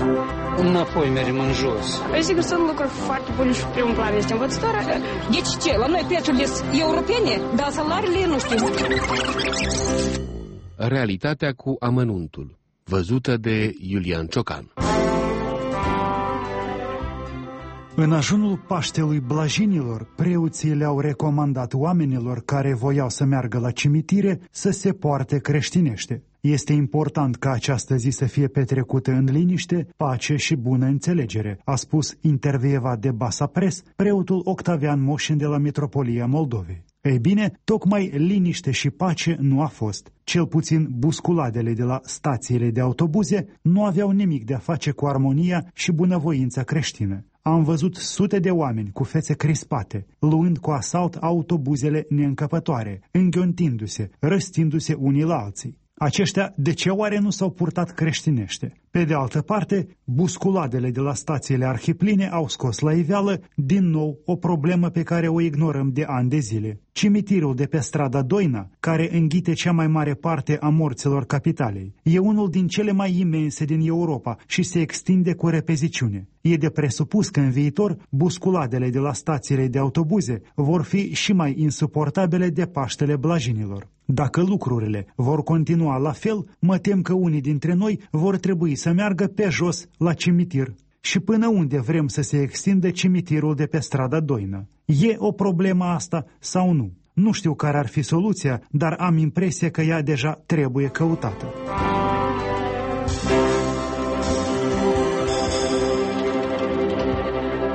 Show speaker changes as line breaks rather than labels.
Înapoi mergem în jos.
Sigur, sunt lucruri foarte bune și primul plan este învățătoarea.
Deci ce? La noi prețurile sunt europene, dar salariile nu știu.
Realitatea cu amănuntul, văzută de Iulian Ciocan.
În ajunul Paștelui Blajinilor, preoții le-au recomandat oamenilor care voiau să meargă la cimitire să se poarte creștinește. Este important ca această zi să fie petrecută în liniște, pace și bună înțelegere, a spus intervievat de Basa Press preotul Octavian Moșin de la Mitropolia Moldovei. Ei bine, tocmai liniște și pace nu a fost. Cel puțin busculadele de la stațiile de autobuze nu aveau nimic de a face cu armonia și bunăvoința creștină. Am văzut sute de oameni cu fețe crispate, luând cu asalt autobuzele neîncăpătoare, înghiontindu-se, răstindu-se unii la alții. Aceștia de ce oare nu s-au purtat creștinește? Pe de altă parte, busculadele de la stațiile arhipline au scos la iveală din nou o problemă pe care o ignorăm de ani de zile. Cimitirul de pe strada Doina, care înghite cea mai mare parte a morților capitalei, e unul din cele mai imense din Europa și se extinde cu repeziciune. E de presupus că în viitor busculadele de la stațiile de autobuze vor fi și mai insuportabile de Paștele Blajinilor. Dacă lucrurile vor continua la fel, mă tem că unii dintre noi vor trebui să meargă pe jos la cimitir. Și până unde vrem să se extindă cimitirul de pe strada Doină? E o problemă asta sau nu? Nu știu care ar fi soluția, dar am impresia că ea deja trebuie căutată.